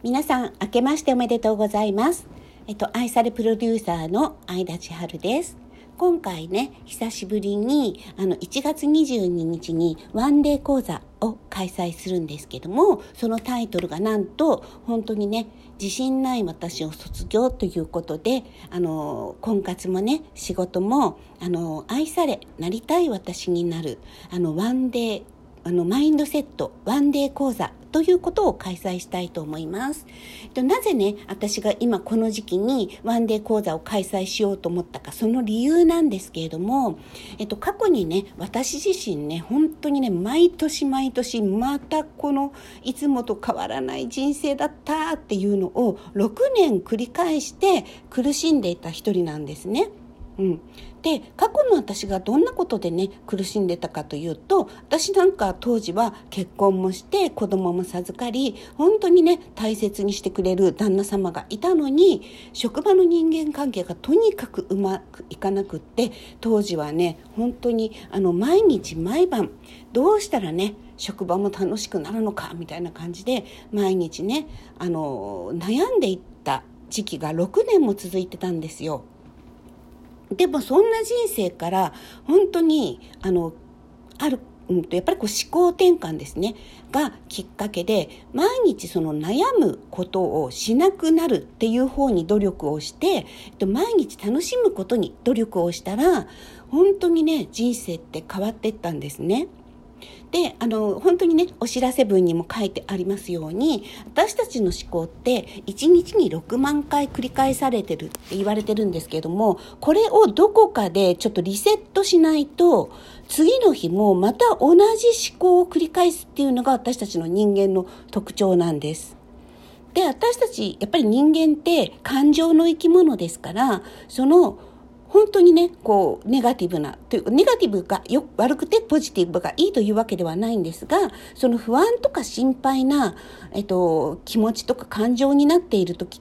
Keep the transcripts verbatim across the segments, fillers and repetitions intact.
皆さん明けましておめでとうございます。えっと愛されプロデューサーの相田千春です。今回ね、久しぶりにあのいちがつにじゅうににちにワンデー講座を開催するんですけども、そのタイトルがなんと本当にね、自信ない私を卒業ということで、あの婚活もね、仕事もあの愛されなりたい私になるあのワンデーあのマインドセットワンデー講座ということを開催したいと思います。なぜね、私が今この時期にワンデー講座を開催しようと思ったか、その理由なんですけれども、えっと、過去にね、私自身ね、本当にね、毎年毎年またこのいつもと変わらない人生だったっていうのをろくねん繰り返して苦しんでいた一人なんですね。うん、で過去の私がどんなことでね苦しんでたかというと、私なんか当時は結婚もして子供も授かり、本当にね大切にしてくれる旦那様がいたのに、職場の人間関係がとにかくうまくいかなくって、当時はね本当にあの毎日毎晩どうしたらね職場も楽しくなるのかみたいな感じで毎日ねあの悩んでいった時期がろくねんも続いてたんですよ。でもそんな人生から本当にあのある、うん、とやっぱりこう思考転換ですねがきっかけで、毎日その悩むことをしなくなるっていう方に努力をして、毎日楽しむことに努力をしたら、本当にね人生って変わっていったんですね。で、あの本当にねお知らせ文にも書いてありますように、私たちの思考っていちにちにろくまんかい繰り返されてるって言われてるんですけれども、これをどこかでちょっとリセットしないと、次の日もまた同じ思考を繰り返すっていうのが私たちの人間の特徴なんです。で、私たちやっぱり人間って感情の生き物ですから、その本当にね、こう、ネガティブな、というネガティブがよ悪くてポジティブがいいというわけではないんですが、その不安とか心配な、えっと、気持ちとか感情になっている時って、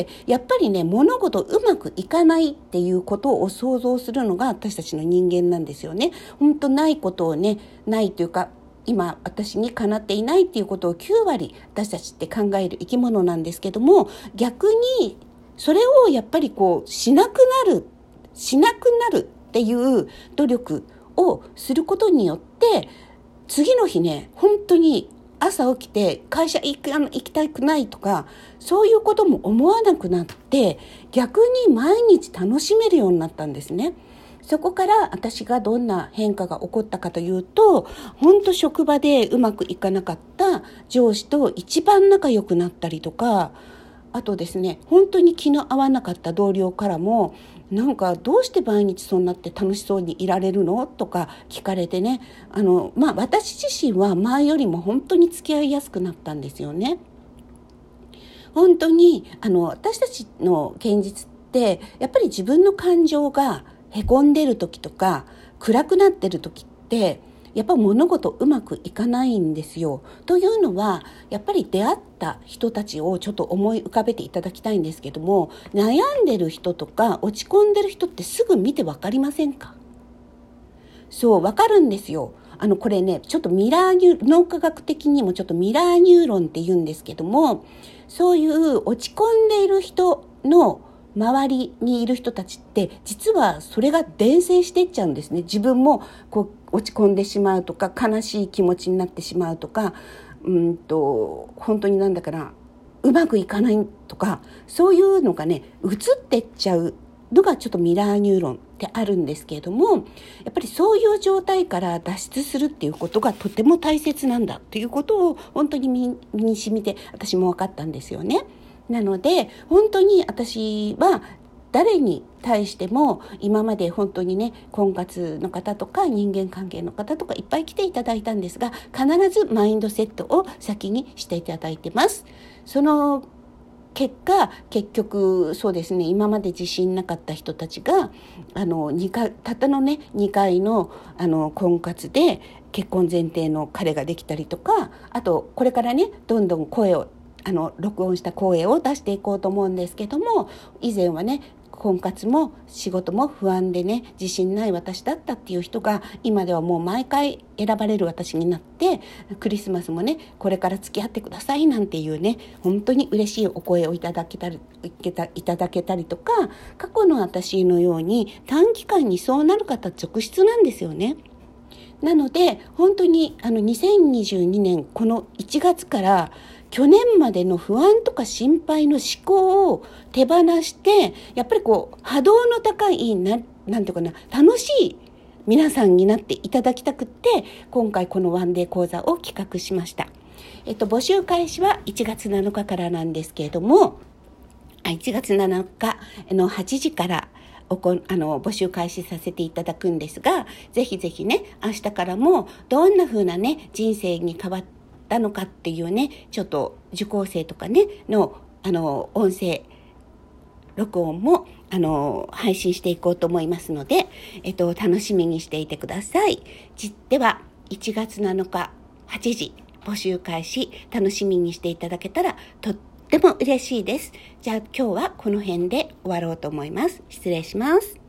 やっぱりね、物事うまくいかないっていうことを想像するのが私たちの人間なんですよね。本当ないことをね、ないというか、今私にかなっていないっていうことをきゅうわり私たちって考える生き物なんですけども、逆にそれをやっぱりこうしなくなるしなくなるっていう努力をすることによって、次の日ね本当に朝起きて会社行く行きたくないとか、そういうことも思わなくなって、逆に毎日楽しめるようになったんですね。そこから私がどんな変化が起こったかというと、本当職場でうまくいかなかった上司と一番仲良くなったりとか、あとですね、本当に気の合わなかった同僚からも、なんかどうして毎日そんなって楽しそうにいられるのとか聞かれてね、あの、まあ私自身は前よりも本当に付き合いやすくなったんですよね。本当にあの私たちの現実ってやっぱり自分の感情がへこんでる時とか暗くなってる時ってやっぱ物事うまくいかないんですよ。というのはやっぱり出会った人たちをちょっと思い浮かべていただきたいんですけども、悩んでる人とか落ち込んでる人ってすぐ見てわかりませんか？そう、わかるんですよ。あのこれね、ちょっとミラーニュ脳科学的にもちょっとミラーニューロンって言うんですけども、そういう落ち込んでいる人の周りにいる人たちって実はそれが伝染していっちゃうんですね。自分もこう落ち込んでしまうとか、悲しい気持ちになってしまうとか、うんと本当になんだかな、うまくいかないとか、そういうのがね移ってっちゃうのがちょっとミラーニューロンってあるんですけれども、やっぱりそういう状態から脱出するっていうことがとても大切なんだっていうことを本当に身に染みて私も分かったんですよね。なので本当に私は誰に対しても今まで本当にね、婚活の方とか人間関係の方とかいっぱい来ていただいたんですが、必ずマインドセットを先にしていただいてます。その結果、結局そうですね、今まで自信なかった人たちがあのにかいたったのねにかいのあの婚活で結婚前提の彼ができたりとか、あとこれからねどんどん声をあの録音した声を出していこうと思うんですけども、以前はね婚活も仕事も不安でね、自信ない私だったっていう人が、今ではもう毎回選ばれる私になって、クリスマスもね、これから付き合ってくださいなんていうね、本当に嬉しいお声をいただけたり、いただけたりとか、過去の私のように短期間にそうなる方続出なんですよね。なので本当にあのにせんにじゅうにねんこのいちがつから去年までの不安とか心配の思考を手放して、やっぱりこう波動の高いな、なんていうかな、楽しい皆さんになっていただきたくって、今回このワンデー講座を企画しました。えっと募集開始はいちがつなのかからなんですけれども、いちがつなのかのはちじからおこあの募集開始させていただくんですが、ぜひぜひね、明日からもどんな風なね人生に変わったのかっていうね、ちょっと受講生とかねのあの音声録音もあの配信していこうと思いますので、えっと楽しみにしていてください。ではいちがつなのかはちじ募集開始、楽しみにしていただけたらとってとても嬉しいです。じゃあ今日はこの辺で終わろうと思います。失礼します。